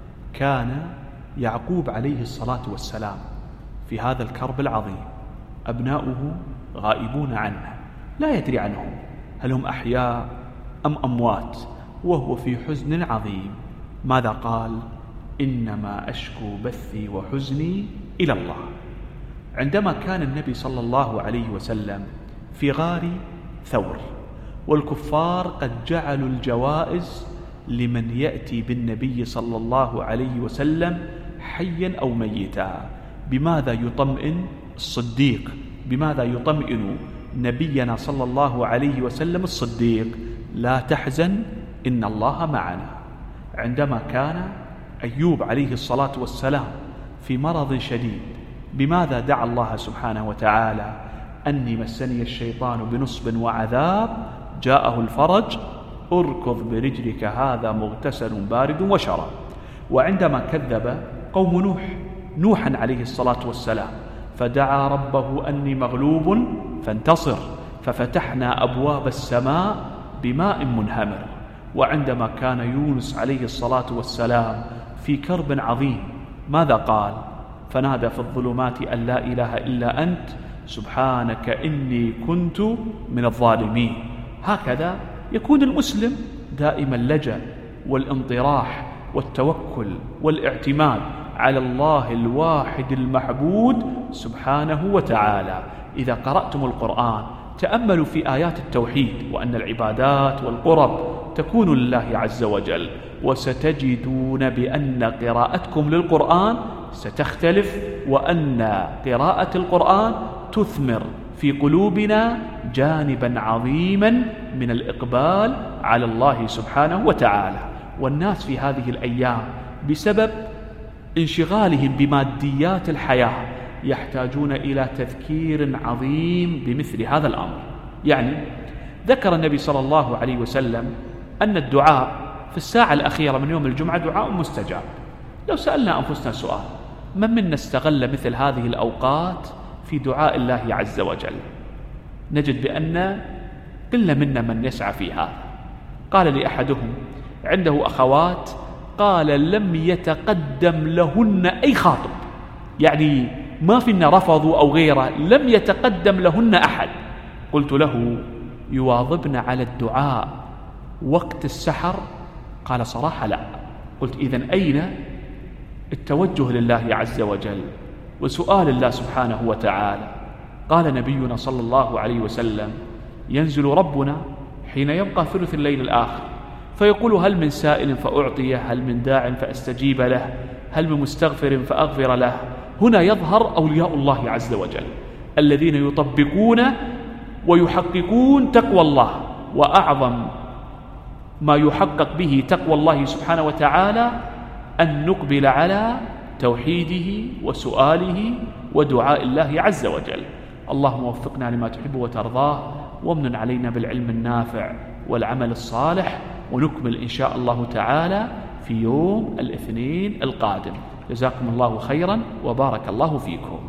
كان يعقوب عليه الصلاة والسلام في هذا الكرب العظيم، أبناؤه غائبون عنه، لا يدري عنهم هل هم أحياء أم أموات، وهو في حزن عظيم. ماذا قال؟ إنما أشكو بثي وحزني إلى الله. عندما كان النبي صلى الله عليه وسلم في غار ثور، والكفار قد جعلوا الجوائز لمن يأتي بالنبي صلى الله عليه وسلم حيا أو ميتا. بماذا يطمئن الصديق؟ بماذا يطمئن نبينا صلى الله عليه وسلم الصديق؟ لا تحزن إن الله معنا. عندما كان أيوب عليه الصلاة والسلام في مرض شديد، بماذا دعا الله سبحانه وتعالى؟ أني مسني الشيطان بنصب وعذاب جاءه الفرج اركض برجلك هذا مغتسل بارد وشراب. وعندما كذب قوم نوح نوحا عليه الصلاة والسلام فدعا ربه أني مغلوب فانتصر، ففتحنا أبواب السماء بماء منهمر. وعندما كان يونس عليه الصلاة والسلام في كرب عظيم، ماذا قال؟ فنادى في الظلمات أن لا إله إلا أنت سبحانك إني كنت من الظالمين. هكذا يكون المسلم دائما اللجأ والانطراح والتوكل والاعتماد على الله الواحد المحبود سبحانه وتعالى. إذا قرأتم القرآن تأملوا في آيات التوحيد، وأن العبادات والقرب تكون لله عز وجل، وستجدون بأن قراءتكم للقرآن ستختلف، وأن قراءة القرآن تثمر في قلوبنا جانبا عظيما من الإقبال على الله سبحانه وتعالى. والناس في هذه الأيام بسبب انشغالهم بماديات الحياة يحتاجون إلى تذكير عظيم بمثل هذا الأمر. يعني ذكر النبي صلى الله عليه وسلم أن الدعاء في الساعة الأخيرة من يوم الجمعة دعاء مستجاب. لو سألنا أنفسنا سؤال: من منا استغل مثل هذه الأوقات في دعاء الله عز وجل؟ نجد بأن قلة منا من يسعى في هذا. قال لي أحدهم عنده أخوات، قال لم يتقدم لهن أي خاطب، يعني ما فينا رفضوا أو غيره، لم يتقدم لهن أحد. قلت له: يواظبن على الدعاء وقت السحر؟ قال: صراحة لا. قلت: إذن أين التوجه لله عز وجل وسؤال الله سبحانه وتعالى؟ قال نبينا صلى الله عليه وسلم: ينزل ربنا حين يبقى ثلث الليل الآخر فيقول: هل من سائل فأعطيه، هل من داع فأستجيب له، هل من مستغفر فأغفر له. هنا يظهر أولياء الله عز وجل الذين يطبقون ويحققون تقوى الله. وأعظم ما يحقق به تقوى الله سبحانه وتعالى أن نقبل على توحيده وسؤاله ودعاء الله عز وجل. اللهم وفقنا لما تحب وترضاه، وامن علينا بالعلم النافع والعمل الصالح، ونكمل إن شاء الله تعالى في يوم الاثنين القادم. جزاكم الله خيرا وبارك الله فيكم.